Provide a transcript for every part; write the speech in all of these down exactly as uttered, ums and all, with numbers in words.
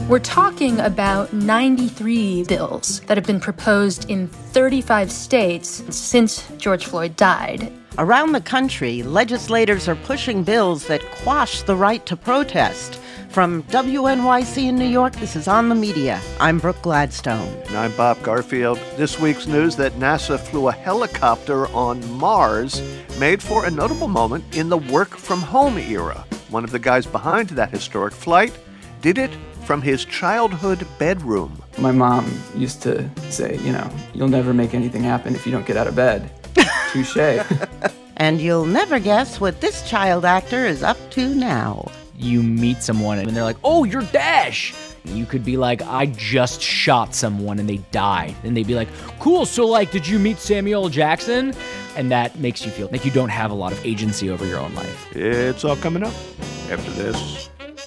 We're talking about ninety-three bills that have been proposed in thirty-five states since George Floyd died. Around the country, legislators are pushing bills that quash the right to protest. From W N Y C in New York, this is On the Media. I'm Brooke Gladstone. And I'm Bob Garfield. This week's news that NASA flew a helicopter on Mars made for a notable moment in the work-from-home era. One of the guys behind that historic flight did it from his childhood bedroom. My mom used to say, you know, you'll never make anything happen if you don't get out of bed. Touché. And you'll never guess what this child actor is up to now. You meet someone and they're like, oh, you're Dash. You could be like, I just shot someone and they died. And they'd be like, cool, so like, did you meet Samuel L. Jackson? And that makes you feel like you don't have a lot of agency over your own life. It's all coming up after this.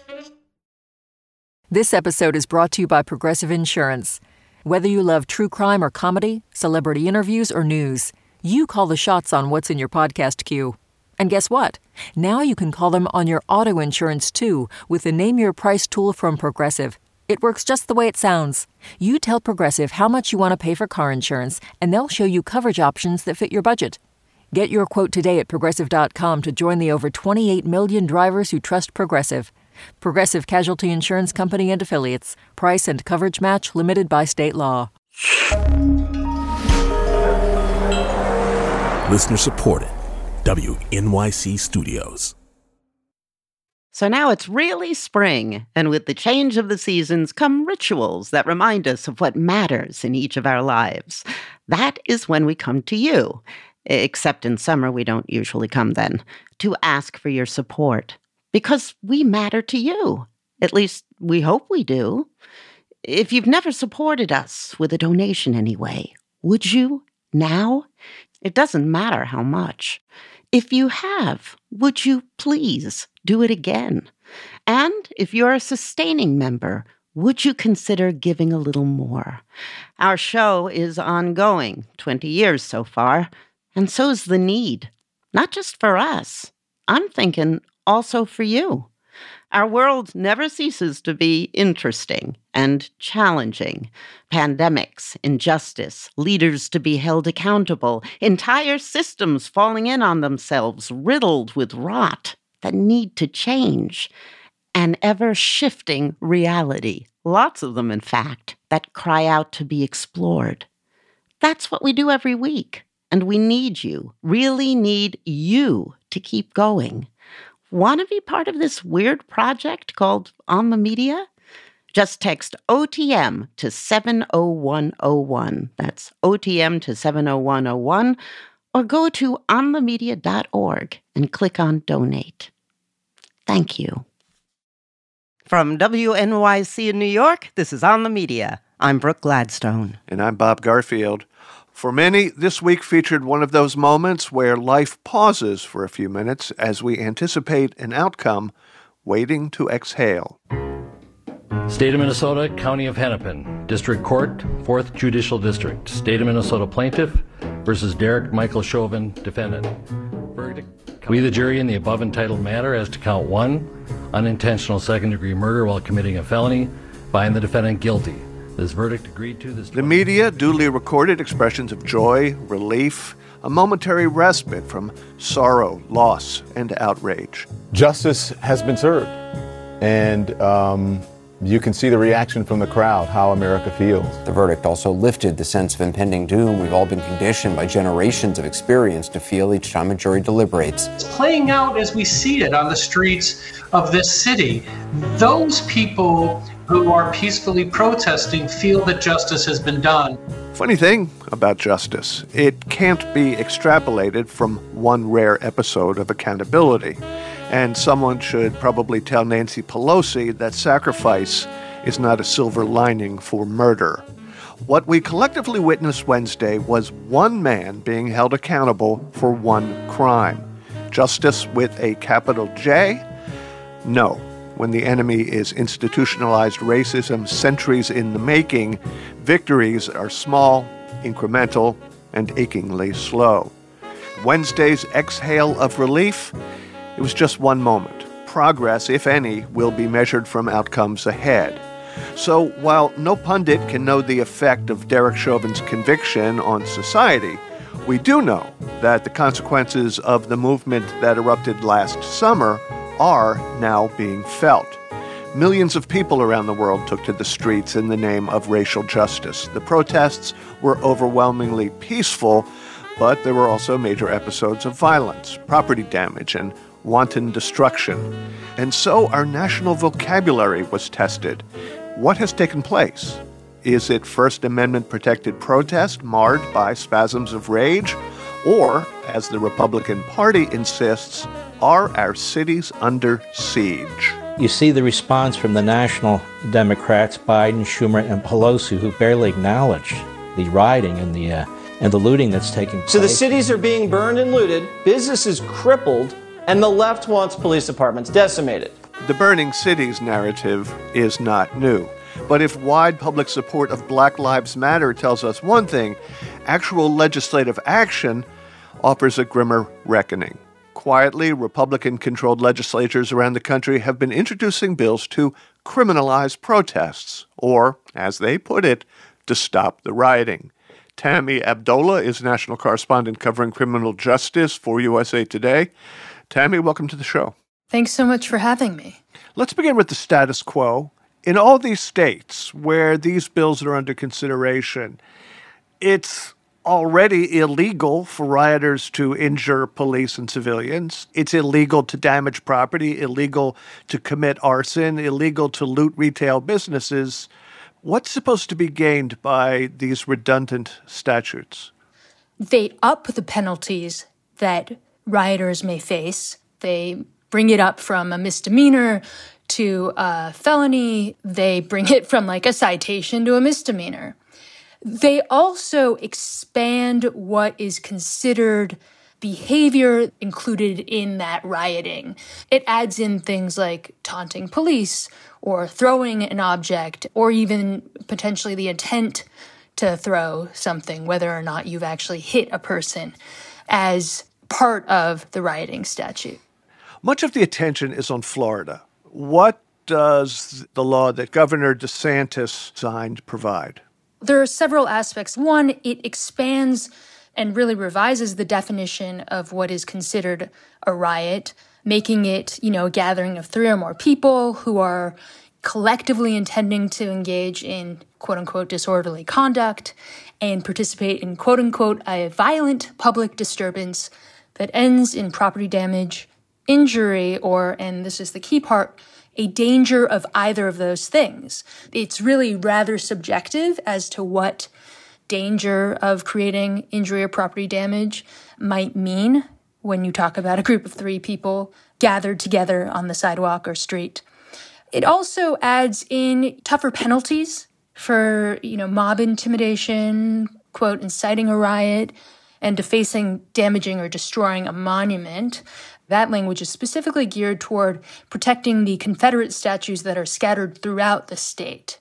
This episode is brought to you by Progressive Insurance. Whether you love true crime or comedy, celebrity interviews or news, you call the shots on what's in your podcast queue. And guess what? Now you can call them on your auto insurance, too, with the Name Your Price tool from Progressive. It works just the way it sounds. You tell Progressive how much you want to pay for car insurance, and they'll show you coverage options that fit your budget. Get your quote today at Progressive dot com to join the over twenty-eight million drivers who trust Progressive. Progressive Casualty Insurance Company and Affiliates. Price and coverage match limited by state law. Listener supported. W N Y C Studios. So now it's really spring, and with the change of the seasons come rituals that remind us of what matters in each of our lives. That is when we come to you. Except in summer, we don't usually come then, to ask for your support. Because we matter to you. At least, we hope we do. If you've never supported us with a donation anyway, would you now? It doesn't matter how much. If you have, would you please do it again? And if you're a sustaining member, would you consider giving a little more? Our show is ongoing, twenty years so far, and so's the need. Not just for us. I'm thinking also for you. Our world never ceases to be interesting and challenging. Pandemics, injustice, leaders to be held accountable, entire systems falling in on themselves, riddled with rot that need to change. An ever-shifting reality, lots of them, in fact, that cry out to be explored. That's what we do every week, and we need you, really need you to keep going. Want to be part of this weird project called On the Media? Just text O T M to seven oh one oh one. That's O T M to seven oh one oh one. Or go to on the media dot org and click on Donate. Thank you. From W N Y C in New York, this is On the Media. I'm Brooke Gladstone. And I'm Bob Garfield. For many, this week featured one of those moments where life pauses for a few minutes as we anticipate an outcome, waiting to exhale. State of Minnesota, County of Hennepin, District Court, fourth Judicial District. State of Minnesota plaintiff versus Derek Michael Chauvin, defendant. Verdict. We, the jury, in the above entitled matter as to count one, unintentional second-degree murder while committing a felony, find the defendant guilty. This verdict agreed to this... The media duly recorded expressions of joy, relief, a momentary respite from sorrow, loss, and outrage. Justice has been served, and um, you can see the reaction from the crowd, how America feels. The verdict also lifted the sense of impending doom we've all been conditioned by generations of experience to feel each time a jury deliberates. It's playing out as we see it on the streets of this city. Those people who are peacefully protesting feel that justice has been done. Funny thing about justice, it can't be extrapolated from one rare episode of accountability. And someone should probably tell Nancy Pelosi that sacrifice is not a silver lining for murder. What we collectively witnessed Wednesday was one man being held accountable for one crime. Justice with a capital J? No. When the enemy is institutionalized racism centuries in the making, victories are small, incremental, and achingly slow. Wednesday's exhale of relief? It was just one moment. Progress, if any, will be measured from outcomes ahead. So while no pundit can know the effect of Derek Chauvin's conviction on society, we do know that the consequences of the movement that erupted last summer are now being felt. Millions of people around the world took to the streets in the name of racial justice. The protests were overwhelmingly peaceful, but there were also major episodes of violence, property damage, and wanton destruction. And so our national vocabulary was tested. What has taken place? Is it First Amendment-protected protest marred by spasms of rage? Or, as the Republican Party insists, are our cities under siege? You see the response from the national Democrats, Biden, Schumer, and Pelosi, who barely acknowledge the rioting and the uh, and the looting that's taking place. So the cities are being burned and looted, businesses crippled, and the left wants police departments decimated. The burning cities narrative is not new. But if wide public support of Black Lives Matter tells us one thing, actual legislative action offers a grimmer reckoning. Quietly, Republican-controlled legislatures around the country have been introducing bills to criminalize protests, or, as they put it, to stop the rioting. Tammy Abdullah is national correspondent covering criminal justice for U S A Today. Tammy, welcome to the show. Thanks so much for having me. Let's begin with the status quo. In all these states where these bills are under consideration, it's already illegal for rioters to injure police and civilians. It's illegal to damage property, illegal to commit arson, illegal to loot retail businesses. What's supposed to be gained by these redundant statutes? They up the penalties that rioters may face. They bring it up from a misdemeanor to a felony. They bring it from like a citation to a misdemeanor. They also expand what is considered behavior included in that rioting. It adds in things like taunting police or throwing an object or even potentially the intent to throw something, whether or not you've actually hit a person, as part of the rioting statute. Much of the attention is on Florida. What does the law that Governor DeSantis signed provide? There are several aspects. One, it expands and really revises the definition of what is considered a riot, making it, you know, a gathering of three or more people who are collectively intending to engage in quote-unquote disorderly conduct and participate in quote-unquote a violent public disturbance that ends in property damage, injury, or, and this is the key part, a danger of either of those things. It's really rather subjective as to what danger of creating injury or property damage might mean when you talk about a group of three people gathered together on the sidewalk or street. It also adds in tougher penalties for, you know, mob intimidation, quote, inciting a riot, and defacing, damaging, or destroying a monument. That language is specifically geared toward protecting the Confederate statues that are scattered throughout the state.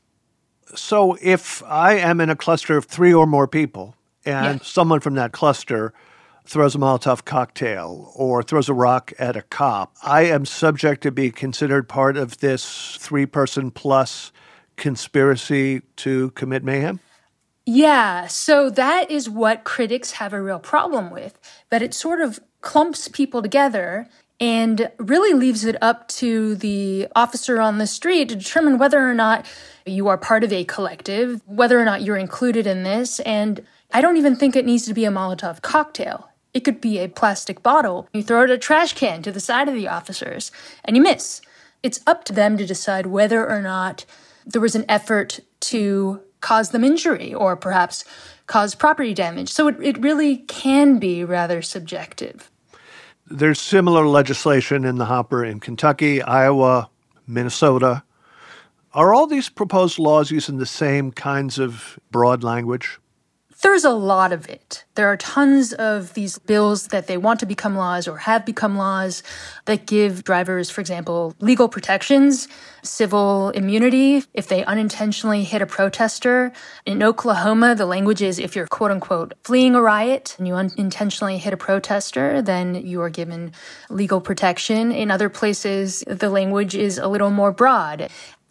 So if I am in a cluster of three or more people and yeah. someone from that cluster throws a Molotov cocktail or throws a rock at a cop, I am subject to be considered part of this three-person plus conspiracy to commit mayhem? Yeah, so that is what critics have a real problem with, that it sort of clumps people together and really leaves it up to the officer on the street to determine whether or not you are part of a collective, whether or not you're included in this. And I don't even think it needs to be a Molotov cocktail. It could be a plastic bottle. You throw it in a trash can to the side of the officers and you miss. It's up to them to decide whether or not there was an effort to cause them injury or perhaps cause property damage. So it, it really can be rather subjective. There's similar legislation in the hopper in Kentucky, Iowa, Minnesota. Are all these proposed laws using the same kinds of broad language? There's a lot of it. There are tons of these bills that they want to become laws or have become laws that give drivers, for example, legal protections, civil immunity if they unintentionally hit a protester. In Oklahoma, the language is if you're quote-unquote fleeing a riot and you unintentionally hit a protester, then you are given legal protection. In other places, the language is a little more broad.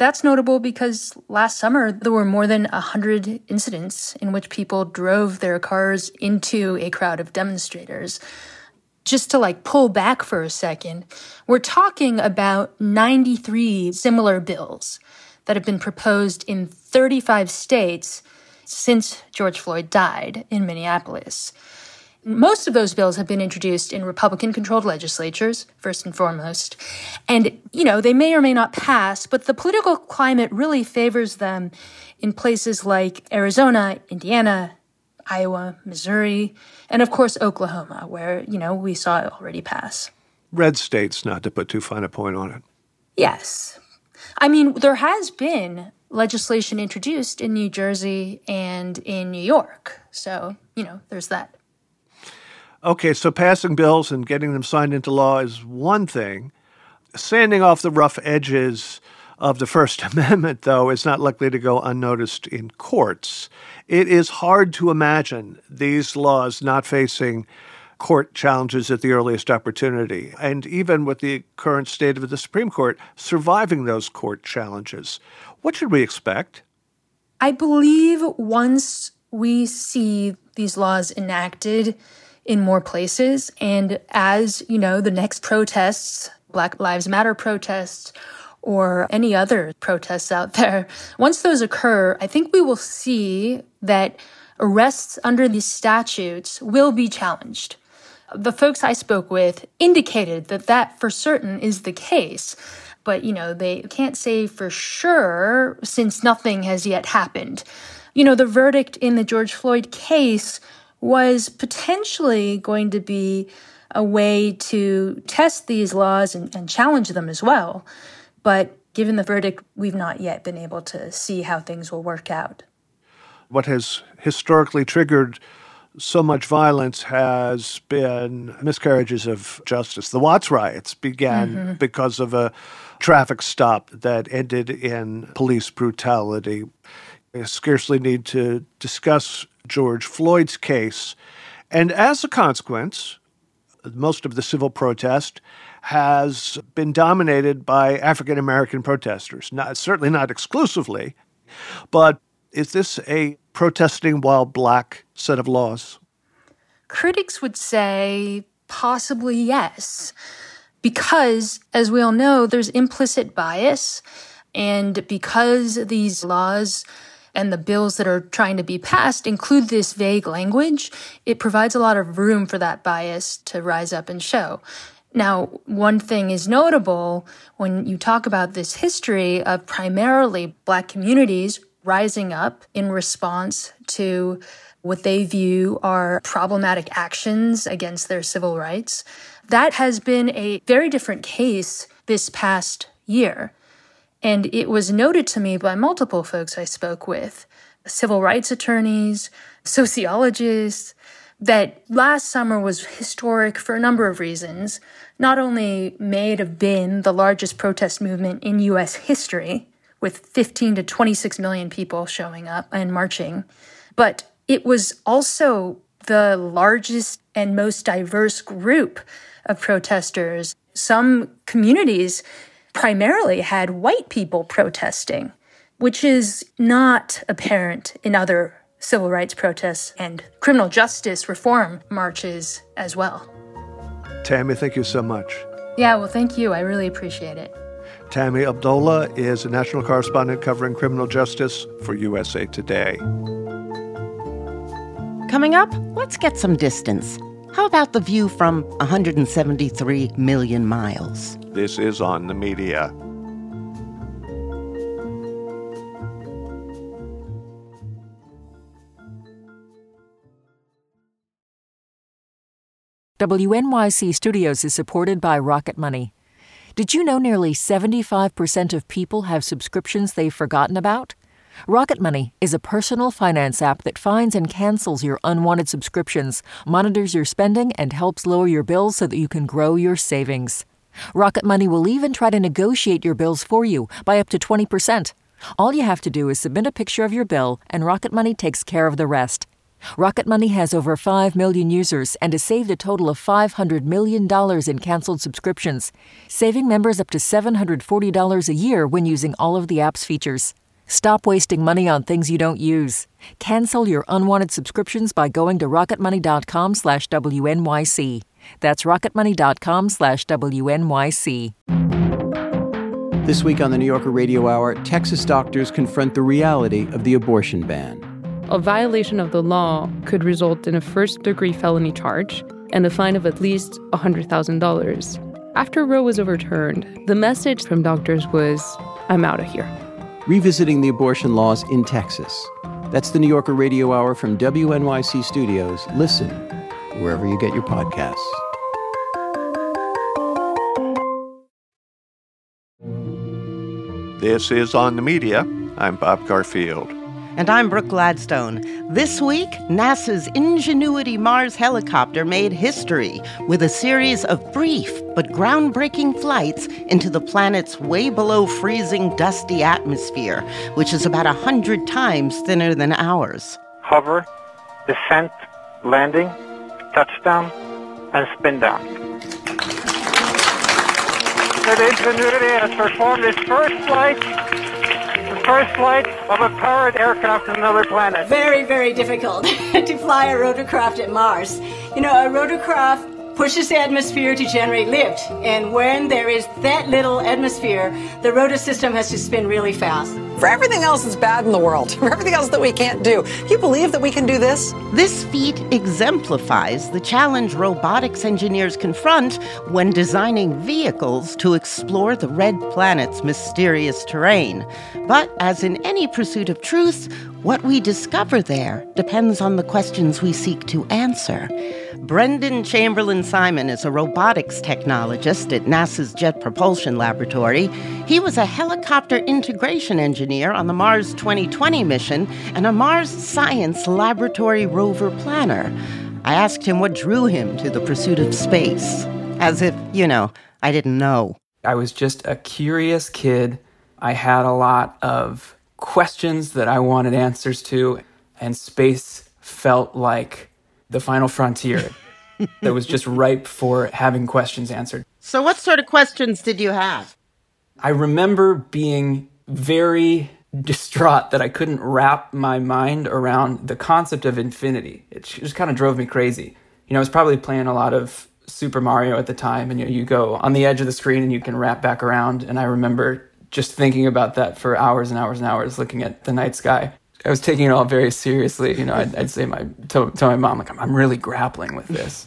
That's notable because last summer there were more than one hundred incidents in which people drove their cars into a crowd of demonstrators. Just to like pull back for a second, we're talking about ninety-three similar bills that have been proposed in thirty-five states since George Floyd died in Minneapolis. Most of those bills have been introduced in Republican-controlled legislatures, first and foremost. And, you know, they may or may not pass, but the political climate really favors them in places like Arizona, Indiana, Iowa, Missouri, and of course Oklahoma, where, you know, we saw it already pass. Red states, not to put too fine a point on it. Yes. I mean, there has been legislation introduced in New Jersey and in New York. So, you know, there's that. Okay, so passing bills and getting them signed into law is one thing. Sanding off the rough edges of the First Amendment, though, is not likely to go unnoticed in courts. It is hard to imagine these laws not facing court challenges at the earliest opportunity, and even with the current state of the Supreme Court, surviving those court challenges. What should we expect? I believe once we see these laws enacted in more places, and as, you know, the next protests, Black Lives Matter protests, or any other protests out there, once those occur, I think we will see that arrests under these statutes will be challenged. The folks I spoke with indicated that that for certain is the case, but, you know, they can't say for sure since nothing has yet happened. You know, the verdict in the George Floyd case was potentially going to be a way to test these laws and, and challenge them as well. But given the verdict, we've not yet been able to see how things will work out. What has historically triggered so much violence has been miscarriages of justice. The Watts riots began mm-hmm. because of a traffic stop that ended in police brutality. I scarcely need to discuss George Floyd's case. And as a consequence, most of the civil protest has been dominated by African-American protesters. Not, certainly not exclusively, but is this a protesting while black set of laws? Critics would say possibly yes, because, as we all know, there's implicit bias, and because these laws and the bills that are trying to be passed include this vague language, it provides a lot of room for that bias to rise up and show. Now, one thing is notable when you talk about this history of primarily Black communities rising up in response to what they view are problematic actions against their civil rights. That has been a very different case this past year. And it was noted to me by multiple folks I spoke with, civil rights attorneys, sociologists, that last summer was historic for a number of reasons. Not only may it have been the largest protest movement in U S history, with fifteen to twenty-six million people showing up and marching, but it was also the largest and most diverse group of protesters. Some communities primarily had white people protesting, which is not apparent in other civil rights protests and criminal justice reform marches as well. Tammy, thank you so much. Yeah, well, thank you. I really appreciate it. Tammy Abdullah is a national correspondent covering criminal justice for U S A Today. Coming up, let's get some distance. How about the view from one hundred seventy-three million miles? This is On the Media. W N Y C Studios is supported by Rocket Money. Did you know nearly seventy-five percent of people have subscriptions they've forgotten about? Rocket Money is a personal finance app that finds and cancels your unwanted subscriptions, monitors your spending, and helps lower your bills so that you can grow your savings. Rocket Money will even try to negotiate your bills for you by up to twenty percent. All you have to do is submit a picture of your bill, and Rocket Money takes care of the rest. Rocket Money has over five million users and has saved a total of five hundred million dollars in canceled subscriptions, saving members up to seven hundred forty dollars a year when using all of the app's features. Stop wasting money on things you don't use. Cancel your unwanted subscriptions by going to rocketmoney.com slash WNYC. That's rocketmoney.com slash WNYC. This week on the New Yorker Radio Hour, Texas doctors confront the reality of the abortion ban. A violation of the law could result in a first-degree felony charge and a fine of at least one hundred thousand dollars. After Roe was overturned, the message from doctors was, I'm out of here. Revisiting the abortion laws in Texas. That's the New Yorker Radio Hour from W N Y C Studios. Listen wherever you get your podcasts. This is On the Media. I'm Bob Garfield. And I'm Brooke Gladstone. This week, NASA's Ingenuity Mars helicopter made history with a series of brief but groundbreaking flights into the planet's way below freezing dusty atmosphere, which is about a hundred times thinner than ours. Hover, descent, landing, touchdown, and spin down. The Ingenuity has performed its first flight First flight of a powered aircraft to another planet. Very, very difficult to fly a rotorcraft at Mars. You know, a rotorcraft pushes the atmosphere to generate lift. And when there is that little atmosphere, the rotor system has to spin really fast. For everything else that's bad in the world, for everything else that we can't do, do you believe that we can do this? This feat exemplifies the challenge robotics engineers confront when designing vehicles to explore the red planet's mysterious terrain. But as in any pursuit of truth, what we discover there depends on the questions we seek to answer. Brendan Chamberlain Simon is a robotics technologist at NASA's Jet Propulsion Laboratory. He was a helicopter integration engineer on the Mars twenty twenty mission and a Mars Science Laboratory rover planner. I asked him what drew him to the pursuit of space. As if, you know, I didn't know. I was just a curious kid. I had a lot of questions that I wanted answers to, and space felt like the final frontier that was just ripe for having questions answered. So what sort of questions did you have? I remember being very distraught that I couldn't wrap my mind around the concept of infinity. It just kind of drove me crazy. You know, I was probably playing a lot of Super Mario at the time, and you know, you go on the edge of the screen and you can wrap back around. And I remember just thinking about that for hours and hours and hours, looking at the night sky. I was taking it all very seriously. You know, I'd, I'd say my to, to my mom, like, I'm, I'm really grappling with this.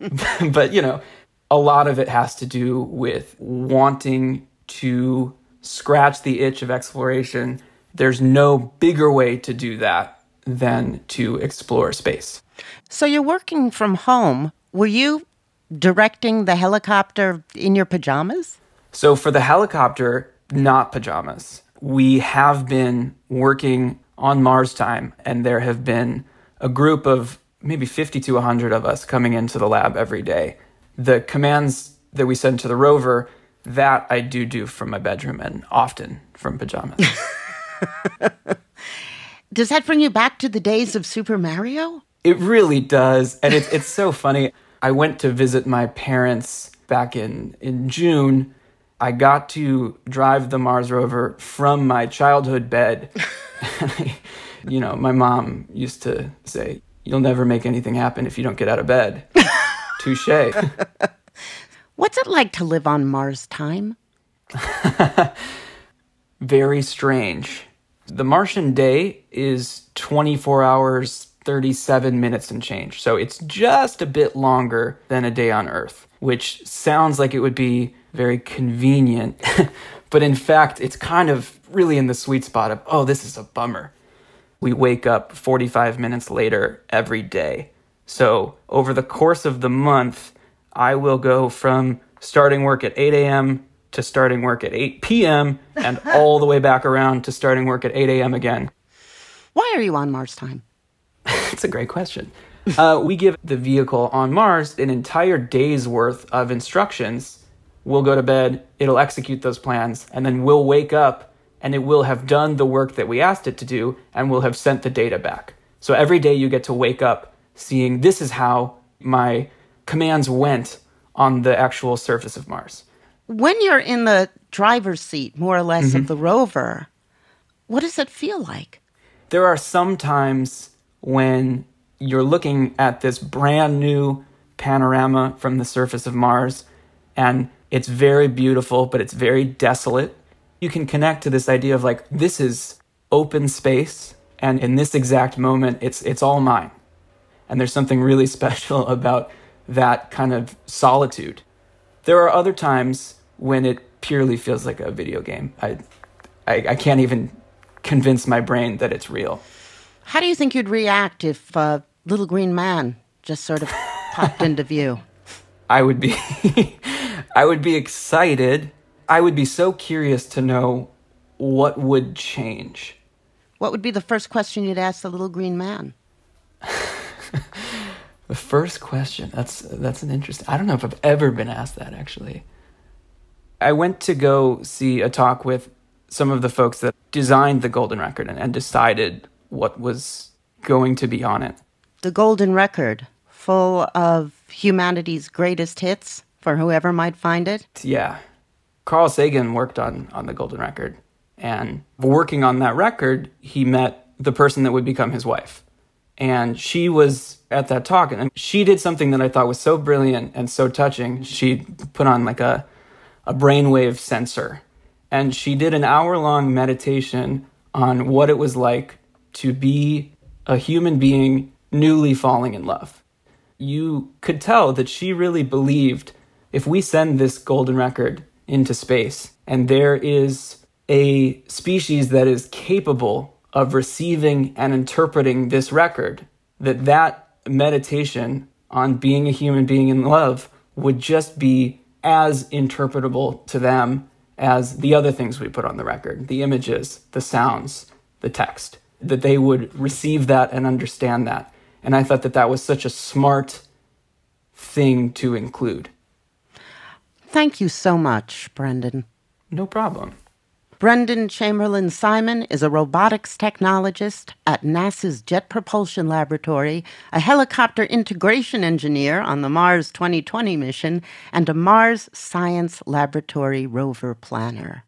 But, you know, a lot of it has to do with wanting to scratch the itch of exploration. There's no bigger way to do that than to explore space. So you're working from home. Were you directing the helicopter in your pajamas? So for the helicopter, not pajamas. We have been working on Mars time, and there have been a group of maybe fifty to one hundred of us coming into the lab every day. The commands that we send to the rover, that I do do from my bedroom and often from pajamas. Does that bring you back to the days of Super Mario? It really does, and it's it's so funny. I went to visit my parents back in, in June. I got to drive the Mars rover from my childhood bed. You know, my mom used to say, you'll never make anything happen if you don't get out of bed. Touche. What's it like to live on Mars time? Very strange. The Martian day is twenty-four hours, thirty-seven minutes and change. So it's just a bit longer than a day on Earth, which sounds like it would be very convenient. But in fact, it's kind of really in the sweet spot of, oh, this is a bummer. We wake up forty-five minutes later every day. So over the course of the month, I will go from starting work at eight a.m. to starting work at eight p.m. and all the way back around to starting work at eight a.m. again. Why are you on Mars time? It's a great question. Uh, we give the vehicle on Mars an entire day's worth of instructions. We'll go to bed, it'll execute those plans, and then we'll wake up and it will have done the work that we asked it to do, and we'll have sent the data back. So every day you get to wake up seeing this is how my commands went on the actual surface of Mars. When you're in the driver's seat, more or less, Mm-hmm. of the rover, what does it feel like? There are some times when you're looking at this brand new panorama from the surface of Mars, and it's very beautiful, but it's very desolate. You can connect to this idea of like, this is open space, and in this exact moment, it's it's all mine. And there's something really special about that kind of solitude. There are other times when it purely feels like a video game. I, I, I can't even convince my brain that it's real. How do you think you'd react if a little green man just sort of popped into view? I would be, I would be excited. I would be so curious to know what would change. What would be the first question you'd ask the little green man? The first question, that's that's an interesting... I don't know if I've ever been asked that, actually. I went to go see a talk with some of the folks that designed the Golden Record and, and decided what was going to be on it. The Golden Record, full of humanity's greatest hits for whoever might find it? Yeah. Carl Sagan worked on, on the Golden Record. And working on that record, he met the person that would become his wife. And she was at that talk, and she did something that I thought was so brilliant and so touching. She put on like a, a brainwave sensor, and she did an hour-long meditation on what it was like to be a human being newly falling in love. You could tell that she really believed if we send this Golden Record into space, and there is a species that is capable of receiving and interpreting this record, that that meditation on being a human being in love would just be as interpretable to them as the other things we put on the record, the images, the sounds, the text, that they would receive that and understand that. And I thought that that was such a smart thing to include. Thank you so much, Brendan. No problem. Brendan Chamberlain Simon is a robotics technologist at NASA's Jet Propulsion Laboratory, a helicopter integration engineer on the Mars twenty twenty mission, and a Mars Science Laboratory rover planner.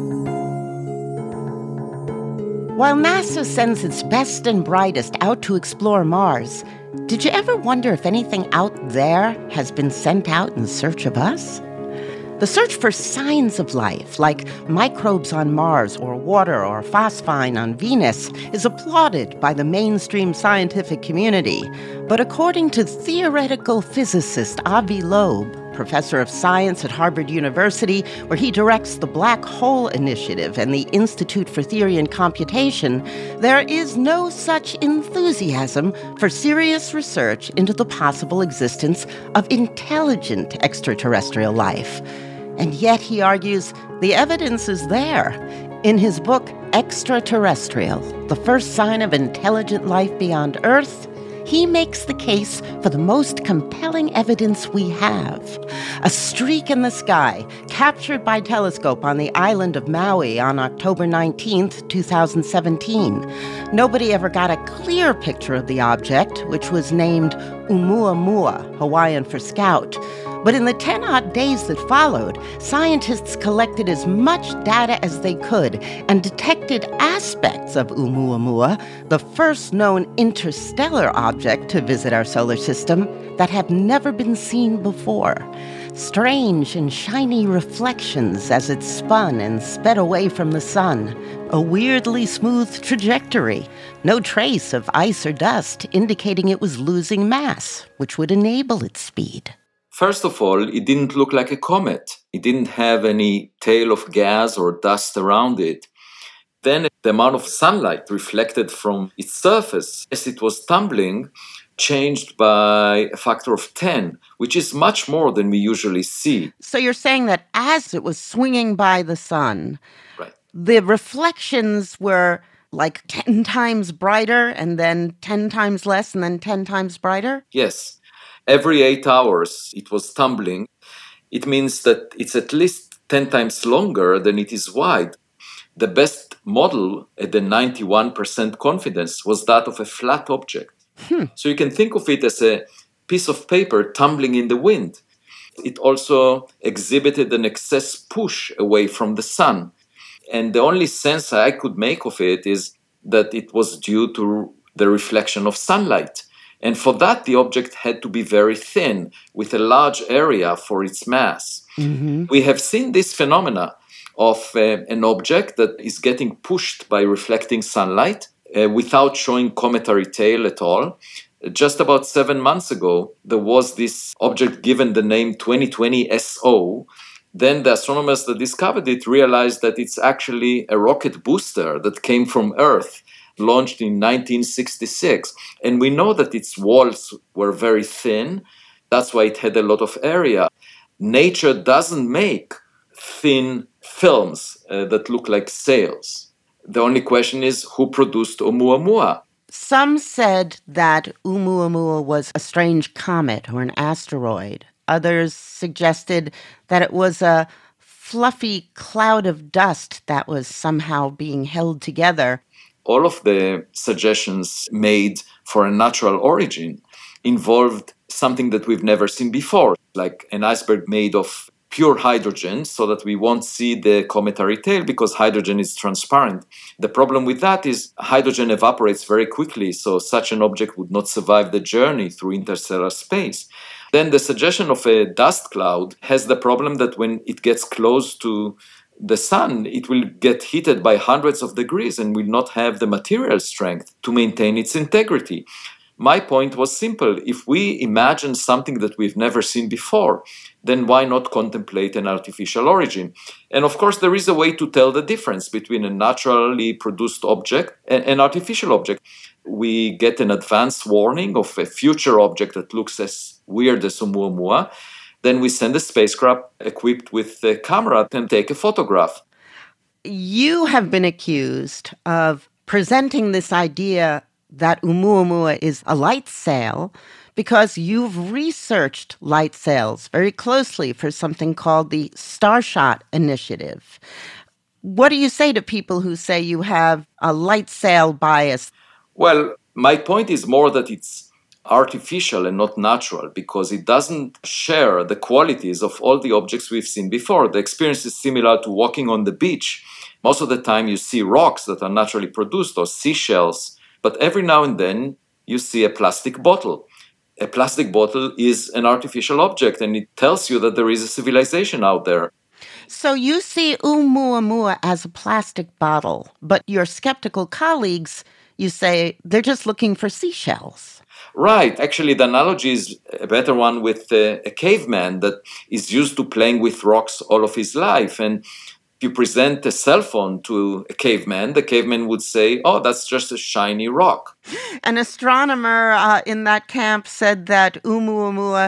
While NASA sends its best and brightest out to explore Mars, did you ever wonder if anything out there has been sent out in search of us? The search for signs of life, like microbes on Mars or water or phosphine on Venus, is applauded by the mainstream scientific community. But according to theoretical physicist Avi Loeb, professor of science at Harvard University, where he directs the Black Hole Initiative and the Institute for Theory and Computation, there is no such enthusiasm for serious research into the possible existence of intelligent extraterrestrial life. And yet, he argues, the evidence is there. In his book, Extraterrestrial, The First Sign of Intelligent Life Beyond Earth, he makes the case for the most compelling evidence we have. A streak in the sky, captured by telescope on the island of Maui on October nineteenth, twenty seventeen. Nobody ever got a clear picture of the object, which was named Oumuamua, Hawaiian for scout. But in the ten-odd days that followed, scientists collected as much data as they could and detected aspects of Oumuamua, the first known interstellar object to visit our solar system, that have never been seen before. Strange and shiny reflections as it spun and sped away from the sun. A weirdly smooth trajectory. No trace of ice or dust indicating it was losing mass, which would enable its speed. First of all, it didn't look like a comet. It didn't have any tail of gas or dust around it. Then the amount of sunlight reflected from its surface as it was tumbling changed by a factor of ten, which is much more than we usually see. So you're saying that as it was swinging by the sun, right, the reflections were like ten times brighter and then ten times less and then ten times brighter? Yes. Every eight hours it was tumbling. It means that it's at least ten times longer than it is wide. The best model at the ninety-one percent confidence was that of a flat object. Hmm. So you can think of it as a piece of paper tumbling in the wind. It also exhibited an excess push away from the sun. And the only sense I could make of it is that it was due to the reflection of sunlight. And for that, the object had to be very thin, with a large area for its mass. Mm-hmm. We have seen this phenomena of uh, an object that is getting pushed by reflecting sunlight uh, without showing cometary tail at all. Just about seven months ago, there was this object given the name twenty twenty S O. Then the astronomers that discovered it realized that it's actually a rocket booster that came from Earth, launched in nineteen sixty-six. And we know that its walls were very thin. That's why it had a lot of area. Nature doesn't make thin films uh, that look like sails. The only question is who produced Oumuamua? Some said that Oumuamua was a strange comet or an asteroid. Others suggested that it was a fluffy cloud of dust that was somehow being held together. All of the suggestions made for a natural origin involved something that we've never seen before, like an iceberg made of pure hydrogen, so that we won't see the cometary tail because hydrogen is transparent. The problem with that is hydrogen evaporates very quickly, so such an object would not survive the journey through interstellar space. Then the suggestion of a dust cloud has the problem that when it gets close to the sun, it will get heated by hundreds of degrees and will not have the material strength to maintain its integrity. My point was simple. If we imagine something that we've never seen before, then why not contemplate an artificial origin? And of course, there is a way to tell the difference between a naturally produced object and an artificial object. We get an advance warning of a future object that looks as weird as Oumuamua. Then we send a spacecraft equipped with a camera and take a photograph. You have been accused of presenting this idea that Oumuamua is a light sail because you've researched light sails very closely for something called the Starshot Initiative. What do you say to people who say you have a light sail bias? Well, my point is more that it's artificial and not natural because it doesn't share the qualities of all the objects we've seen before. The experience is similar to walking on the beach. Most of the time you see rocks that are naturally produced or seashells, but every now and then you see a plastic bottle. A plastic bottle is an artificial object and it tells you that there is a civilization out there. So you see Oumuamua as a plastic bottle, but your skeptical colleagues, you say, they're just looking for seashells. Right. Actually, the analogy is a better one with uh, a caveman that is used to playing with rocks all of his life. And if you present a cell phone to a caveman, the caveman would say, oh, that's just a shiny rock. An astronomer uh, in that camp said that Oumuamua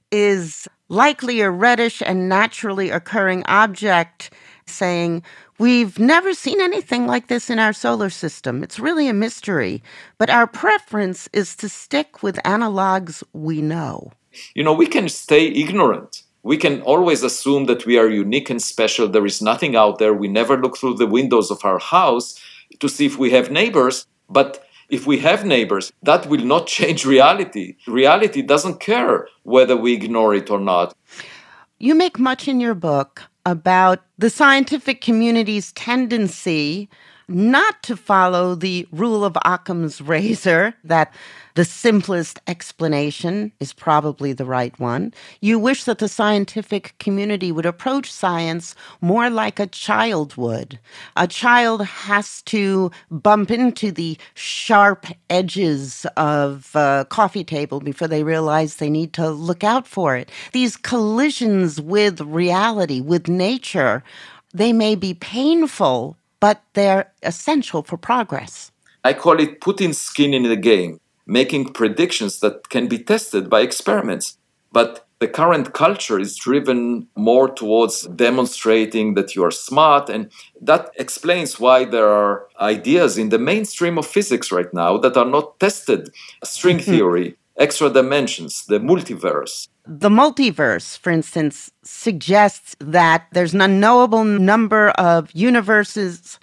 is likely a reddish and naturally occurring object, saying, we've never seen anything like this in our solar system. It's really a mystery. But our preference is to stick with analogs we know. You know, we can stay ignorant. We can always assume that we are unique and special. There is nothing out there. We never look through the windows of our house to see if we have neighbors. But if we have neighbors, that will not change reality. Reality doesn't care whether we ignore it or not. You make much in your book about the scientific community's tendency not to follow the rule of Occam's razor, that the simplest explanation is probably the right one. You wish that the scientific community would approach science more like a child would. A child has to bump into the sharp edges of a coffee table before they realize they need to look out for it. These collisions with reality, with nature, they may be painful, but they're essential for progress. I call it putting skin in the game, making predictions that can be tested by experiments. But the current culture is driven more towards demonstrating that you are smart, and that explains why there are ideas in the mainstream of physics right now that are not tested. String theory, extra dimensions, the multiverse. The multiverse, for instance, suggests that there's an unknowable number of universes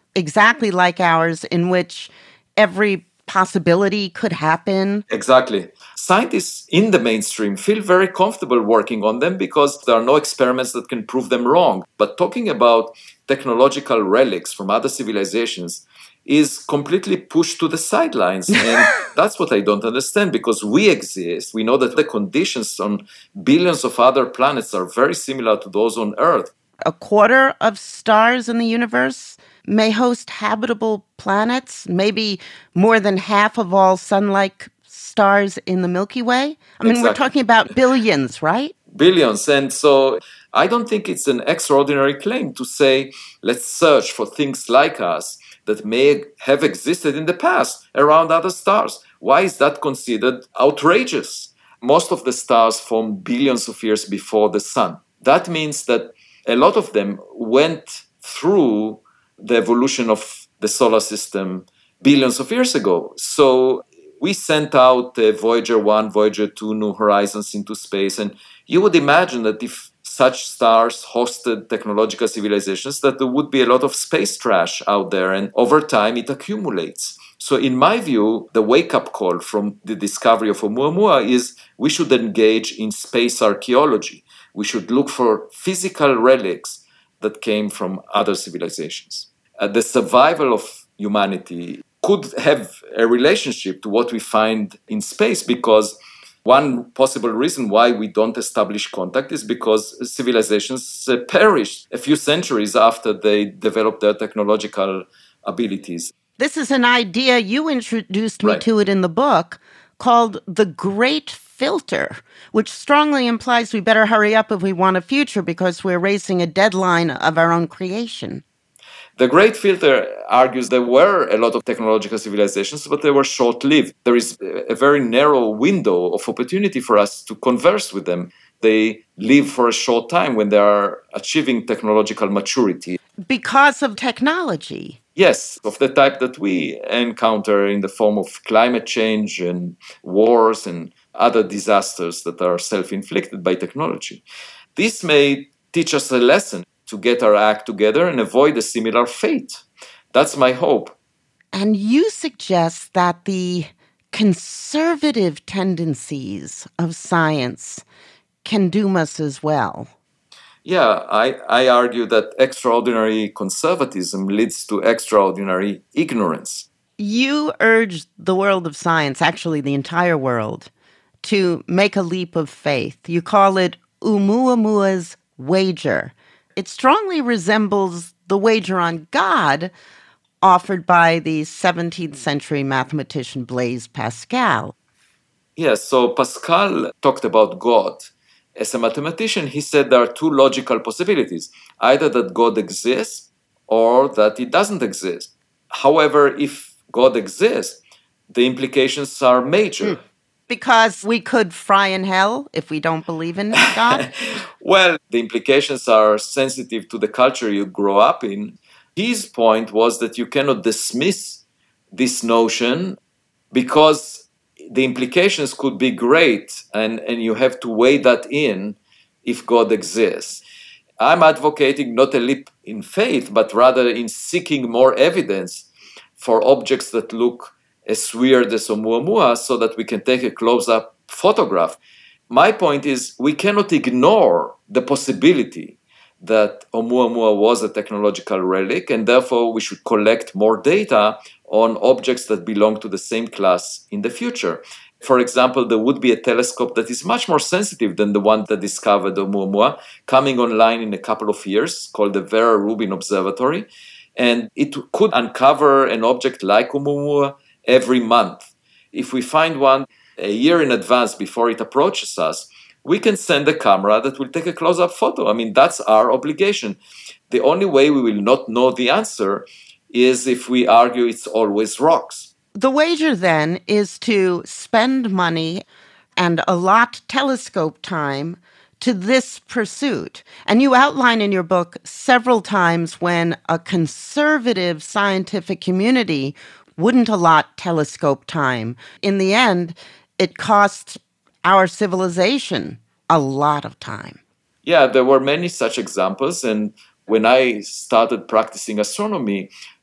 exactly like ours, in which every possibility could happen? Exactly. Scientists in the mainstream feel very comfortable working on them because there are no experiments that can prove them wrong. But talking about technological relics from other civilizations is completely pushed to the sidelines. And that's what I don't understand, because we exist. We know that the conditions on billions of other planets are very similar to those on Earth. A quarter of stars in the universe may host habitable planets, maybe more than half of all sun-like stars in the Milky Way. I mean, Exactly. We're talking about billions, right? Billions. And so I don't think it's an extraordinary claim to say, let's search for things like us that may have existed in the past around other stars. Why is that considered outrageous? Most of the stars form billions of years before the sun. That means that a lot of them went through the evolution of the solar system billions of years ago. So we sent out uh, Voyager one, Voyager two, New Horizons into space, and you would imagine that if such stars hosted technological civilizations, that there would be a lot of space trash out there, and over time it accumulates. So in my view, the wake-up call from the discovery of Oumuamua is we should engage in space archaeology. We should look for physical relics that came from other civilizations. Uh, the survival of humanity could have a relationship to what we find in space, because one possible reason why we don't establish contact is because civilizations uh, perished a few centuries after they developed their technological abilities. This is an idea, you introduced me Right. to it in the book, called the Great Filter, which strongly implies we better hurry up if we want a future because we're racing a deadline of our own creation. The Great Filter argues there were a lot of technological civilizations, but they were short-lived. There is a very narrow window of opportunity for us to converse with them. They live for a short time when they are achieving technological maturity. Because of technology. Yes, of the type that we encounter in the form of climate change and wars and other disasters that are self-inflicted by technology. This may teach us a lesson to get our act together and avoid a similar fate. That's my hope. And you suggest that the conservative tendencies of science can doom us as well. Yeah, I, I argue that extraordinary conservatism leads to extraordinary ignorance. You urge the world of science, actually the entire world, to make a leap of faith. You call it Oumuamua's wager. It strongly resembles the wager on God offered by the seventeenth century mathematician Blaise Pascal. Yes, so Pascal talked about God. As a mathematician, he said there are two logical possibilities, either that God exists or that he doesn't exist. However, if God exists, the implications are major. Mm. Because we could fry in hell if we don't believe in God? Well, the implications are sensitive to the culture you grow up in. His point was that you cannot dismiss this notion because the implications could be great, and, and you have to weigh that in if God exists. I'm advocating not a leap in faith, but rather in seeking more evidence for objects that look as weird as Oumuamua so that we can take a close-up photograph. My point is we cannot ignore the possibility that Oumuamua was a technological relic, and therefore we should collect more data on objects that belong to the same class in the future. For example, there would be a telescope that is much more sensitive than the one that discovered Oumuamua, coming online in a couple of years, called the Vera Rubin Observatory, and it could uncover an object like Oumuamua every month. If we find one a year in advance before it approaches us, we can send a camera that will take a close-up photo. I mean, that's our obligation. The only way we will not know the answer is if we argue it's always rocks. The wager, then, is to spend money and allot telescope time to this pursuit. And you outline in your book several times when a conservative scientific community wouldn't allot telescope time. In the end, it costs our civilization a lot of time. Yeah, there were many such examples. And when I started practicing astronomy,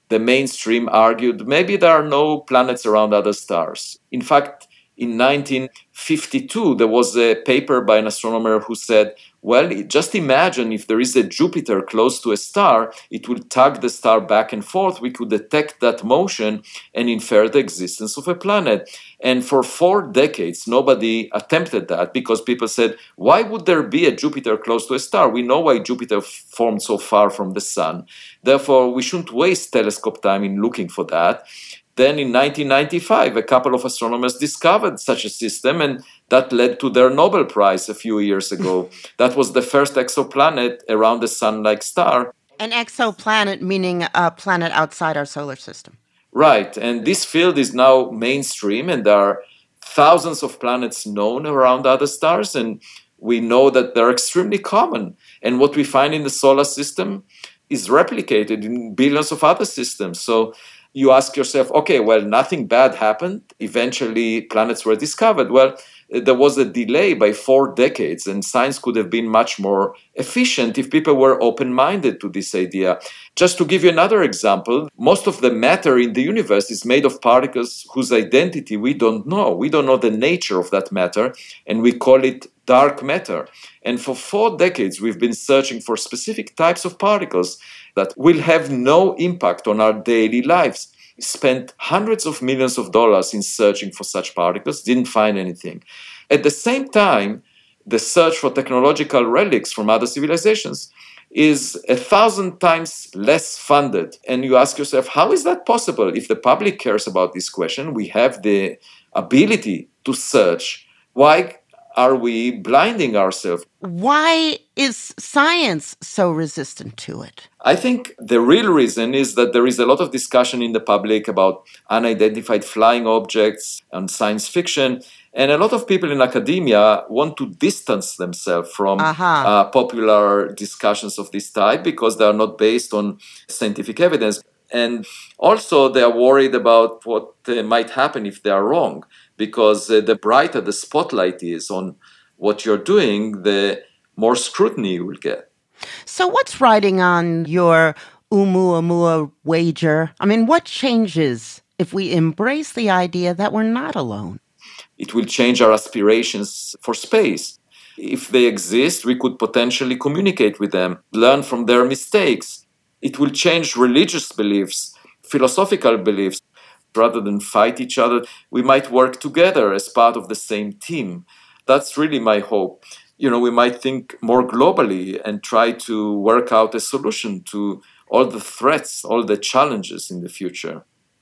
the mainstream argued maybe there are no planets around other stars. In fact, in nineteen fifty-two, there was a paper by an astronomer who said, well, just imagine if there is a Jupiter close to a star, it will tug the star back and forth. We could detect that motion and infer the existence of a planet. And for four decades, nobody attempted that because people said, why would there be a Jupiter close to a star? We know why Jupiter formed so far from the sun. Therefore, we shouldn't waste telescope time in looking for that. Then in nineteen ninety-five, a couple of astronomers discovered such a system, and that led to their Nobel Prize a few years ago. That was the first exoplanet around a sun-like star. An exoplanet meaning a planet outside our solar system. Right, and this field is now mainstream, and there are thousands of planets known around other stars, and we know that they're extremely common. And what we find in the solar system is replicated in billions of other systems. So you ask yourself, okay, well, nothing bad happened. Eventually, planets were discovered. Well, there was a delay by four decades, and science could have been much more efficient if people were open-minded to this idea. Just to give you another example, most of the matter in the universe is made of particles whose identity we don't know. We don't know the nature of that matter, and we call it dark matter. And for four decades, we've been searching for specific types of particles that will have no impact on our daily lives. We spent hundreds of millions of dollars in searching for such particles, didn't find anything. At the same time, the search for technological relics from other civilizations is a thousand times less funded. And you ask yourself, how is that possible? If the public cares about this question, we have the ability to search. Why are we blinding ourselves? Why is science so resistant to it? I think the real reason is that there is a lot of discussion in the public about unidentified flying objects and science fiction. And a lot of people in academia want to distance themselves from uh-huh. uh, popular discussions of this type because they are not based on scientific evidence. And also they are worried about what uh, might happen if they are wrong, because uh, the brighter the spotlight is on what you're doing, the more scrutiny you will get. So what's riding on your Oumuamua wager? I mean, what changes if we embrace the idea that we're not alone? It will change our aspirations for space. If they exist, we could potentially communicate with them, learn from their mistakes. It will change religious beliefs, philosophical beliefs. Rather than fight each other, we might work together as part of the same team. That's really my hope. You know, we might think more globally and try to work out a solution to all the threats, all the challenges in the future.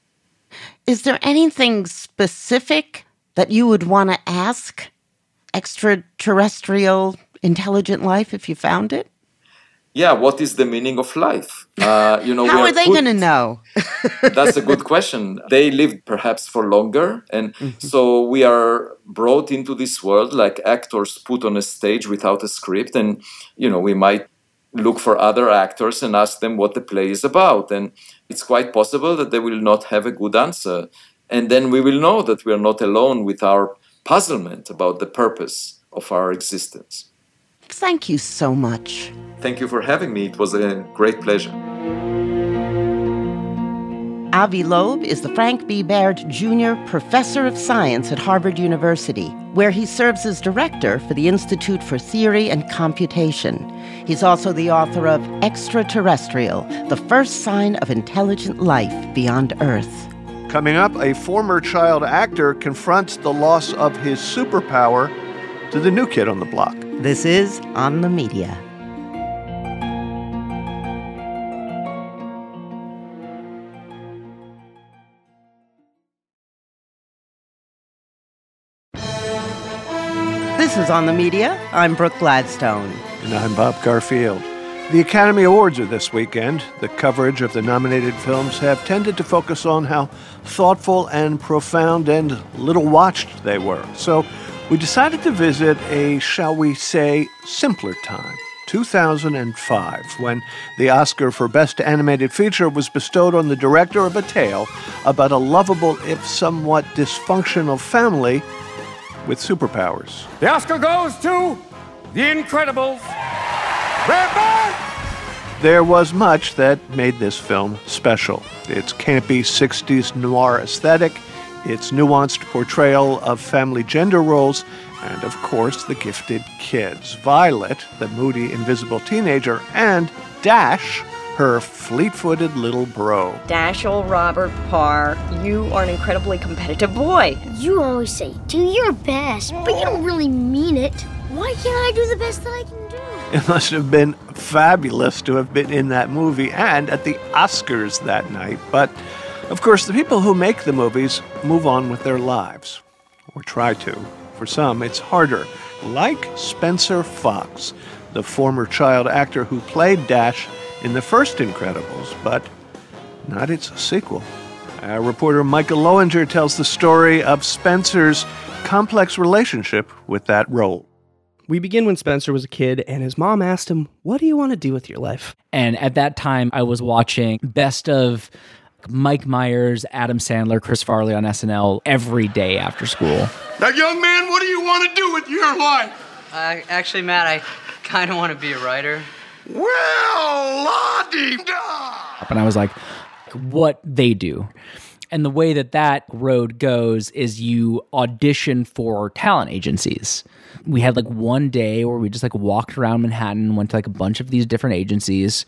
Is there anything specific that you would want to ask extraterrestrial intelligent life if you found it? Yeah, what is the meaning of life? Uh, you know, How we are, are they put... going to know? That's a good question. They lived perhaps for longer. And mm-hmm. so we are brought into this world like actors put on a stage without a script. And, you know, we might look for other actors and ask them what the play is about. And it's quite possible that they will not have a good answer. And then we will know that we are not alone with our puzzlement about the purpose of our existence. Thank you so much. Thank you for having me. It was a great pleasure. Avi Loeb is the Frank B. Baird Junior Professor of Science at Harvard University, where he serves as director for the Institute for Theory and Computation. He's also the author of Extraterrestrial, the first sign of intelligent life beyond Earth. Coming up, a former child actor confronts the loss of his superpower to the new kid on the block. This is On the Media. This is On the Media. I'm Brooke Gladstone. And I'm Bob Garfield. The Academy Awards are this weekend. The coverage of the nominated films have tended to focus on how thoughtful and profound and little watched they were. So we decided to visit a, shall we say, simpler time, two thousand five, when the Oscar for Best Animated Feature was bestowed on the director of a tale about a lovable, if somewhat dysfunctional family with superpowers. The Oscar goes to The Incredibles. They're back! There was much that made this film special. Its campy sixties noir aesthetic, its nuanced portrayal of family gender roles, and of course the gifted kids. Violet, the moody, invisible teenager, and Dash, her fleet-footed little bro. Dash, old Robert Parr, you are an incredibly competitive boy. You always say, do your best, but you don't really mean it. Why can't I do the best that I can do? It must have been fabulous to have been in that movie and at the Oscars that night. But, of course, the people who make the movies move on with their lives. Or try to. For some, it's harder. Like Spencer Fox, the former child actor who played Dash in the first Incredibles, but not its sequel. Our reporter Michael Lowinger tells the story of Spencer's complex relationship with that role. We begin when Spencer was a kid, and his mom asked him, "What do you want to do with your life?" And at that time, I was watching best of Mike Myers, Adam Sandler, Chris Farley on S N L every day after school. Now, young man, what do you want to do with your life? Uh, actually, Matt, I kind of want to be a writer. Well, la-dee-da! And I was like, what they do. And the way that that road goes is you audition for talent agencies. We had like one day where we just like walked around Manhattan, went to like a bunch of these different agencies.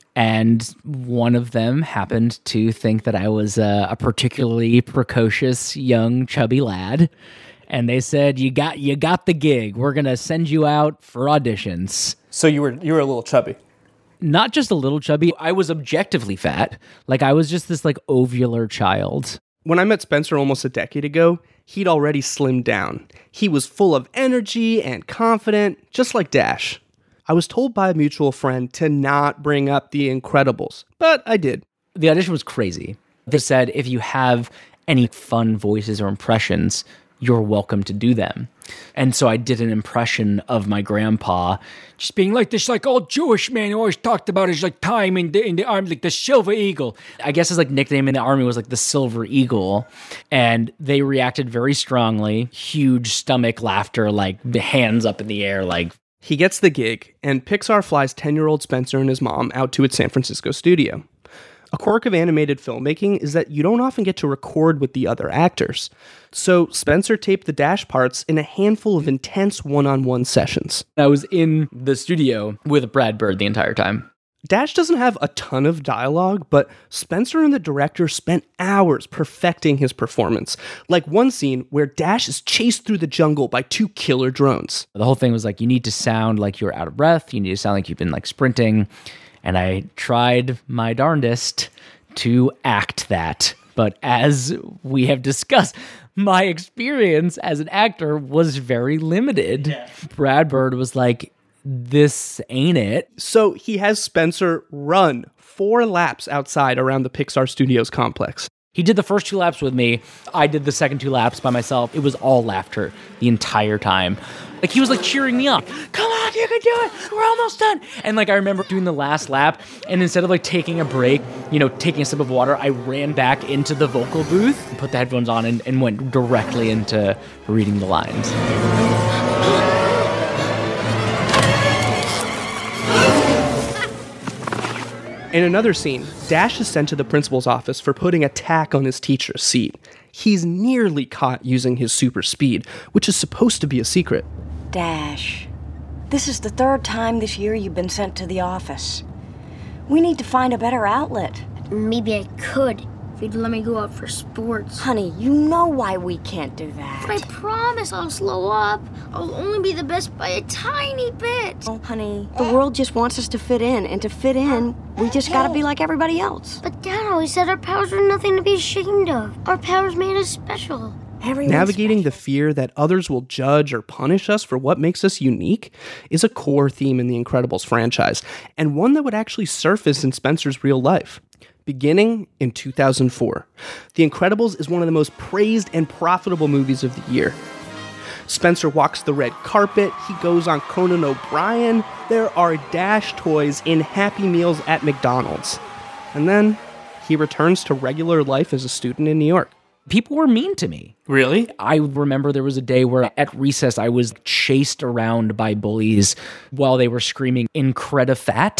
And one of them happened to think that I was a, a particularly precocious, young, chubby lad. And they said, you got you got the gig. We're going to send you out for auditions. So you were you were a little chubby. Not just a little chubby. I was objectively fat. Like I was just this like ovular child. When I met Spencer almost a decade ago, he'd already slimmed down. He was full of energy and confident, just like Dash. I was told by a mutual friend to not bring up The Incredibles, but I did. The audition was crazy. They said if you have any fun voices or impressions, you're welcome to do them. And so I did an impression of my grandpa, just being like this like old Jewish man who always talked about his like time in the in the army, like the Silver Eagle. I guess his like nickname in the army was like the Silver Eagle. And they reacted very strongly, huge stomach laughter, like the hands up in the air, like. He gets the gig, and Pixar flies ten-year-old Spencer and his mom out to its San Francisco studio. A quirk of animated filmmaking is that you don't often get to record with the other actors. So Spencer taped the Dash parts in a handful of intense one-on-one sessions. I was in the studio with Brad Bird the entire time. Dash doesn't have a ton of dialogue, but Spencer and the director spent hours perfecting his performance. Like one scene where Dash is chased through the jungle by two killer drones. The whole thing was like, you need to sound like you're out of breath. You need to sound like you've been like sprinting. And I tried my darndest to act that. But as we have discussed, my experience as an actor was very limited. Yeah. Brad Bird was like, this ain't it. So he has Spencer run four laps outside around the Pixar Studios complex. He did the first two laps with me. I did the second two laps by myself. It was all laughter the entire time. Like, he was, like, cheering me on. Come on, you can do it. We're almost done. And, like, I remember doing the last lap, and instead of, like, taking a break, you know, taking a sip of water, I ran back into the vocal booth, put the headphones on, and, and went directly into reading the lines. In another scene, Dash is sent to the principal's office for putting a tack on his teacher's seat. He's nearly caught using his super speed, which is supposed to be a secret. Dash, this is the third time this year you've been sent to the office. We need to find a better outlet. Maybe I could if you'd let me go out for sports. Honey, you know why we can't do that. But I promise I'll slow up. I'll only be the best by a tiny bit. Oh, honey, the world just wants us to fit in, and to fit in, we just gotta be like everybody else. But Dad always said our powers were nothing to be ashamed of. Our powers made us special. Everyone's Navigating special. the fear that others will judge or punish us for what makes us unique is a core theme in the Incredibles franchise, and one that would actually surface in Spencer's real life. Beginning in two thousand four, The Incredibles is one of the most praised and profitable movies of the year. Spencer walks the red carpet, he goes on Conan O'Brien, there are Dash toys in Happy Meals at McDonald's. And then he returns to regular life as a student in New York. People were mean to me. Really? I remember there was a day where at recess I was chased around by bullies while they were screaming "Incredifat."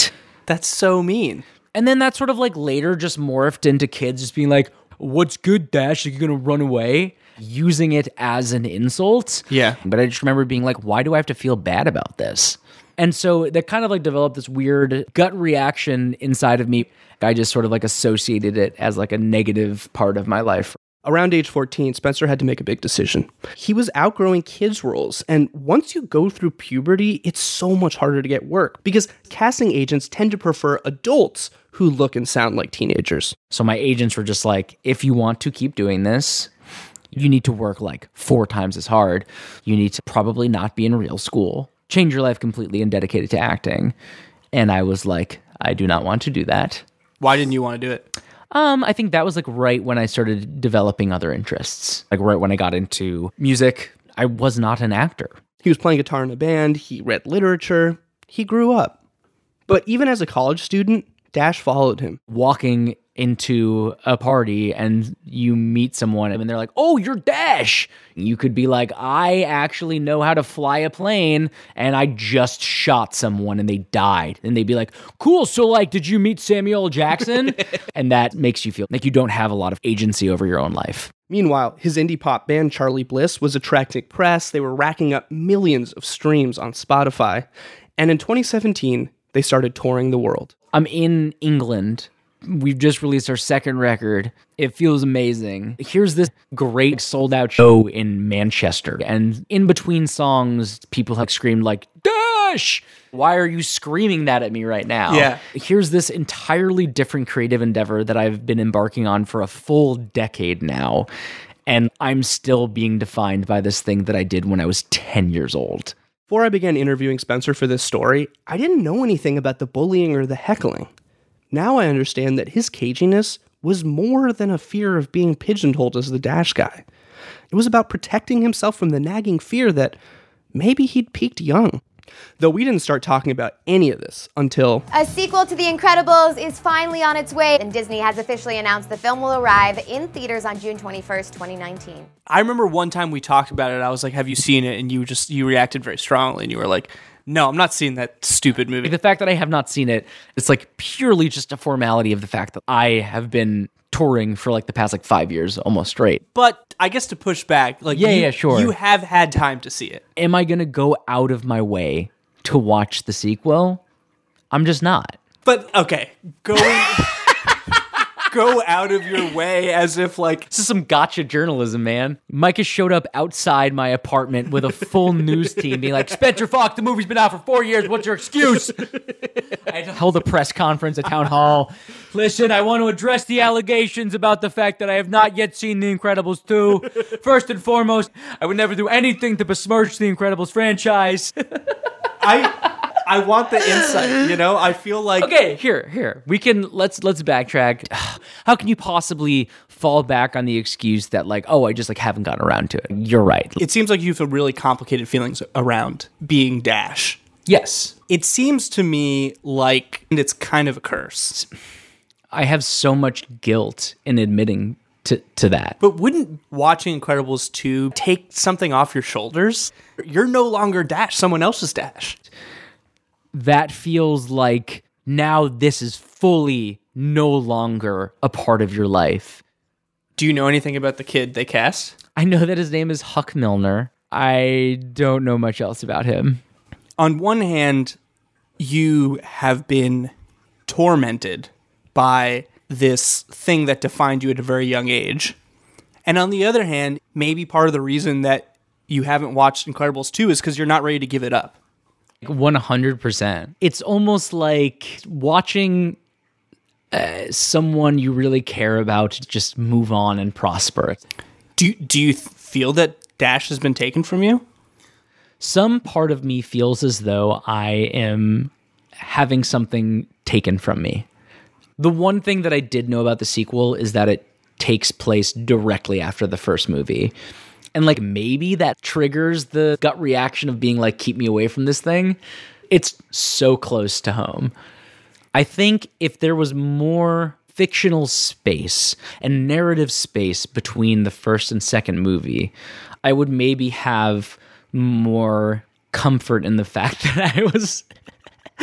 That's so mean. And then that sort of like later just morphed into kids just being like, what's good, Dash? Are you going to run away? Using it as an insult. Yeah. But I just remember being like, why do I have to feel bad about this? And so that kind of like developed this weird gut reaction inside of me. I just sort of like associated it as like a negative part of my life. Around age fourteen, Spencer had to make a big decision. He was outgrowing kids' roles, and once you go through puberty, it's so much harder to get work because casting agents tend to prefer adults who look and sound like teenagers. So my agents were just like, if you want to keep doing this, you need to work like four times as hard. You need to probably not be in real school, change your life completely and dedicate it to acting. And I was like, I do not want to do that. Why didn't you want to do it? Um, I think that was like right when I started developing other interests. Like right when I got into music, I was not an actor. He was playing guitar in a band, he read literature, he grew up. But even as a college student, Dash followed him. Walking into a party and you meet someone and they're like, oh, you're Dash. You could be like, I actually know how to fly a plane and I just shot someone and they died. And they'd be like, cool. So like, did you meet Samuel L. Jackson? And that makes you feel like you don't have a lot of agency over your own life. Meanwhile, his indie pop band, Charlie Bliss, was attracting press. They were racking up millions of streams on Spotify. And in twenty seventeen, they started touring the world. I'm in England. We've just released our second record. It feels amazing. Here's this great sold out show in Manchester. And in between songs, people have screamed like, Dash! Why are you screaming that at me right now? Yeah. Here's this entirely different creative endeavor that I've been embarking on for a full decade now. And I'm still being defined by this thing that I did when I was ten years old. Before I began interviewing Spencer for this story, I didn't know anything about the bullying or the heckling. Now I understand that his caginess was more than a fear of being pigeonholed as the Dash guy. It was about protecting himself from the nagging fear that maybe he'd peaked young. Though we didn't start talking about any of this until... A sequel to The Incredibles is finally on its way, and Disney has officially announced the film will arrive in theaters on June twenty-first, twenty nineteen. I remember one time we talked about it, I was like, have you seen it? And you just, you reacted very strongly, and you were like, no, I'm not seeing that stupid movie. The fact that I have not seen it, it's like purely just a formality of the fact that I have been touring for like the past like five years almost straight. But I guess to push back, like yeah, you, yeah, sure. you have had time to see it. Am I going to go out of my way to watch the sequel? I'm just not. But okay, going go out of your way as if like this is some gotcha journalism, man. Micah showed up outside my apartment with a full news team being like, Spencer Falk, the movie's been out for four years. What's your excuse? I held a press conference at Town Hall. Listen, I want to address the allegations about the fact that I have not yet seen The Incredibles two. First and foremost, I would never do anything to besmirch The Incredibles franchise. I I want the insight, you know? I feel like okay, here, here. We can let's let's backtrack. How can you possibly fall back on the excuse that like, oh, I just like haven't gotten around to it? You're right. It seems like you feel really complicated feelings around being Dash. Yes. It seems to me like it's kind of a curse. I have so much guilt in admitting to, to that. But wouldn't watching Incredibles two take something off your shoulders? You're no longer Dash, someone else is Dash. That feels like now this is fully no longer a part of your life. Do you know anything about the kid they cast? I know that his name is Huck Milner. I don't know much else about him. On one hand, you have been tormented by this thing that defined you at a very young age. And on the other hand, maybe part of the reason that you haven't watched Incredibles two is because you're not ready to give it up. one hundred percent. It's almost like watching uh, someone you really care about just move on and prosper. Do, do you feel that Dash has been taken from you? Some part of me feels as though I am having something taken from me. The one thing that I did know about the sequel is that it takes place directly after the first movie. And like maybe that triggers the gut reaction of being like, keep me away from this thing. It's so close to home. I think if there was more fictional space and narrative space between the first and second movie, I would maybe have more comfort in the fact that I was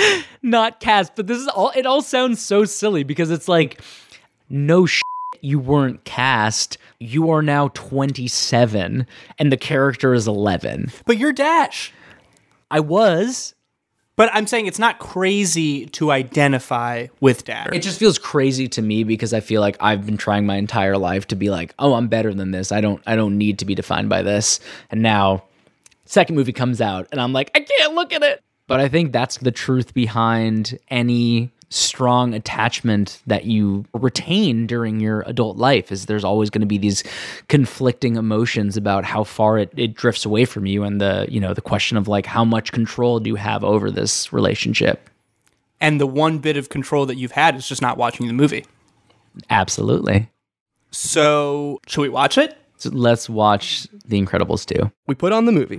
not cast, but this is all, it all sounds so silly because it's like, no shit, you weren't cast. You are now twenty-seven and the character is eleven. But you're Dash. I was. But I'm saying it's not crazy to identify with Dash. It just feels crazy to me because I feel like I've been trying my entire life to be like, oh, I'm better than this. I don't I don't need to be defined by this. And now, second movie comes out and I'm like, I can't look at it. But I think that's the truth behind any strong attachment that you retain during your adult life, is there's always going to be these conflicting emotions about how far it, it drifts away from you, and the, you know, the question of like, how much control do you have over this relationship? And the one bit of control that you've had is just not watching the movie. Absolutely. So, should we watch it? So let's watch The Incredibles two. We put on the movie.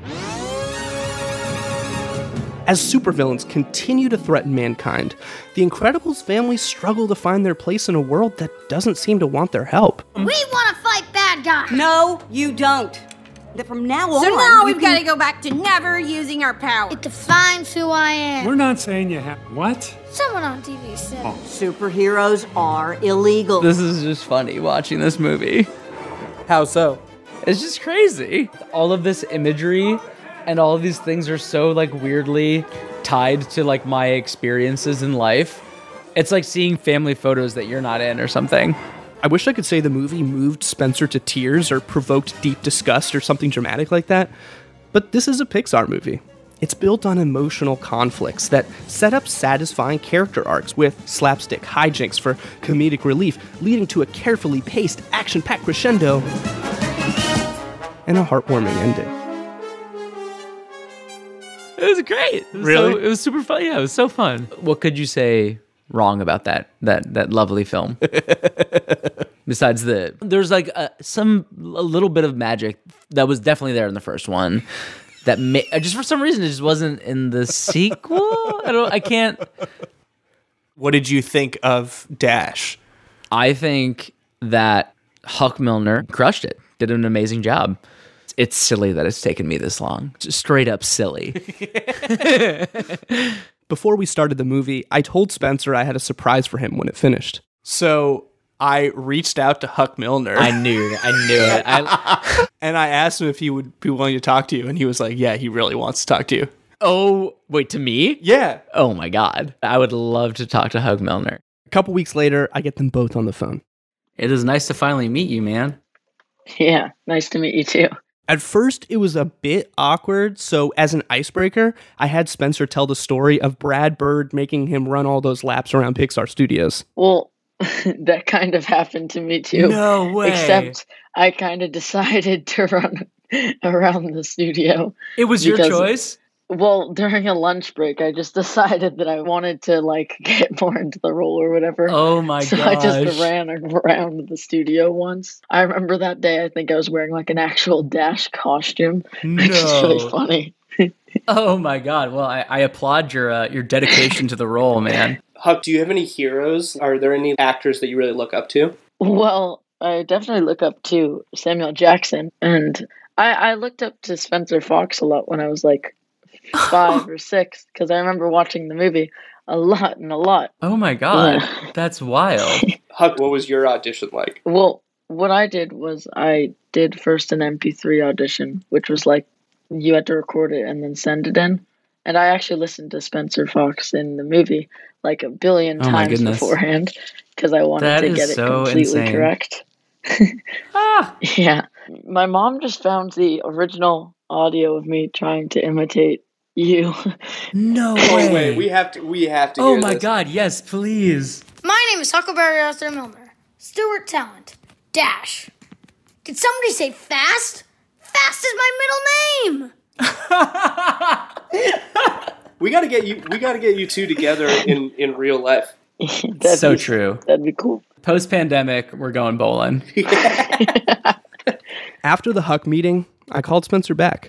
As supervillains continue to threaten mankind, the Incredibles family struggle to find their place in a world that doesn't seem to want their help. We want to fight bad guys. No, you don't. That from now on. So now you we've can- got to go back to never using our power. It defines who I am. We're not saying you have... What? Someone on T V said. Oh. Superheroes are illegal. This is just funny watching this movie. How so? It's just crazy. All of this imagery and all of these things are so like weirdly tied to like my experiences in life. It's like seeing family photos that you're not in or something. I wish I could say the movie moved Spencer to tears or provoked deep disgust or something dramatic like that, but this is a Pixar movie. It's built on emotional conflicts that set up satisfying character arcs with slapstick hijinks for comedic relief, leading to a carefully paced, action-packed crescendo and a heartwarming ending. It was great. It was Really? So, it was super fun. Yeah, it was so fun. What could you say wrong about that that that lovely film? Besides the, there's like a, some a little bit of magic that was definitely there in the first one. That may, just for some reason it just wasn't in the sequel. I don't. I can't. What did you think of Dash? I think that Huck Milner crushed it. Did an amazing job. It's silly that it's taken me this long. Just straight up silly. Before we started the movie, I told Spencer I had a surprise for him when it finished. So I reached out to Huck Milner. I knew it. I knew it. I, and I asked him if he would be willing to talk to you, and he was like, yeah, he really wants to talk to you. Oh, wait, to me? Yeah. Oh my God. I would love to talk to Huck Milner. A couple weeks later, I get them both on the phone. It is nice to finally meet you, man. Yeah, nice to meet you too. At first, it was a bit awkward, so as an icebreaker, I had Spencer tell the story of Brad Bird making him run all those laps around Pixar Studios. Well, that kind of happened to me too. No way. Except I kind of decided to run around the studio. It was your because- choice? Well, during a lunch break, I just decided that I wanted to like get more into the role or whatever. Oh my so gosh. I just ran around the studio once. I remember that day, I think I was wearing like an actual Dash costume, which is really No. funny. Oh my God. Well, I, I applaud your uh, your dedication to the role, man. Huck, do you have any heroes? Are there any actors that you really look up to? Well, I definitely look up to Samuel Jackson, and I, I looked up to Spencer Fox a lot when I was like five or six, because I remember watching the movie a lot and a lot. Oh my God. That's wild. Huck, what was your audition like? Well, what I did was I did first an M P three audition, which was like you had to record it and then send it in. And I actually listened to Spencer Fox in the movie like a billion Oh my times goodness. beforehand because I wanted That to is get it so completely insane. correct. Ah. Yeah. My mom just found the original audio of me trying to imitate you. No Oh, way. wait, we have to. We have to. Oh hear my this. God. Yes, please. My name is Huckleberry Arthur Milner. Stuart Talent. Dash. Did somebody say fast? Fast is my middle name. We got to get you. We got to get you two together in in real life. That'd So be- true. That'd be cool. Post pandemic, we're going bowling. After the Huck meeting, I called Spencer back.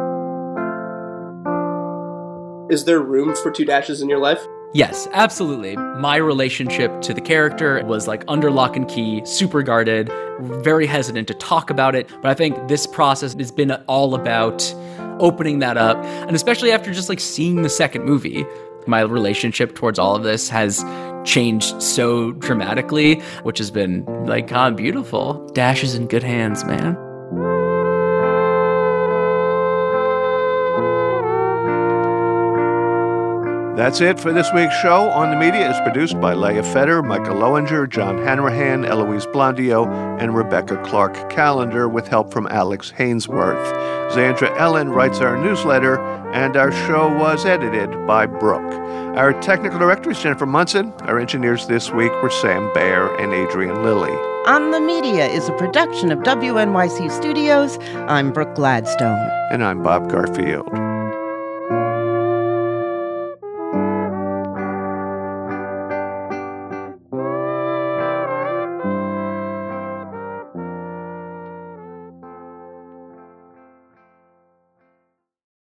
Is there room for two Dashes in your life? Yes, absolutely. My relationship to the character was like under lock and key, super guarded, very hesitant to talk about it. But I think this process has been all about opening that up. And especially after just like seeing the second movie, My relationship towards all of this has changed so dramatically, which has been like, God, beautiful. Dash is in good hands, man. That's it for this week's show. On the Media is produced by Leah Feder, Michael Lowinger, John Hanrahan, Eloise Blondio, and Rebecca Clark Callender, with help from Alex Hainsworth. Zandra Ellen writes our newsletter, and our show was edited by Brooke. Our technical director is Jennifer Munson. Our engineers this week were Sam Baer and Adrian Lilly. On the Media is a production of W N Y C Studios. I'm Brooke Gladstone. And I'm Bob Garfield.